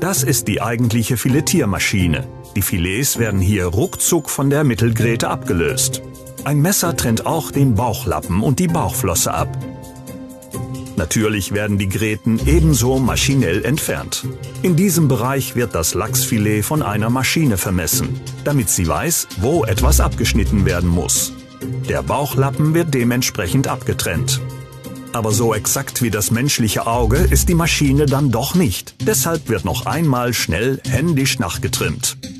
Das ist die eigentliche Filetiermaschine. Die Filets werden hier ruckzuck von der Mittelgräte abgelöst. Ein Messer trennt auch den Bauchlappen und die Bauchflosse ab. Natürlich werden die Gräten ebenso maschinell entfernt. In diesem Bereich wird das Lachsfilet von einer Maschine vermessen, damit sie weiß, wo etwas abgeschnitten werden muss. Der Bauchlappen wird dementsprechend abgetrennt. Aber so exakt wie das menschliche Auge ist die Maschine dann doch nicht. Deshalb wird noch einmal schnell händisch nachgetrimmt.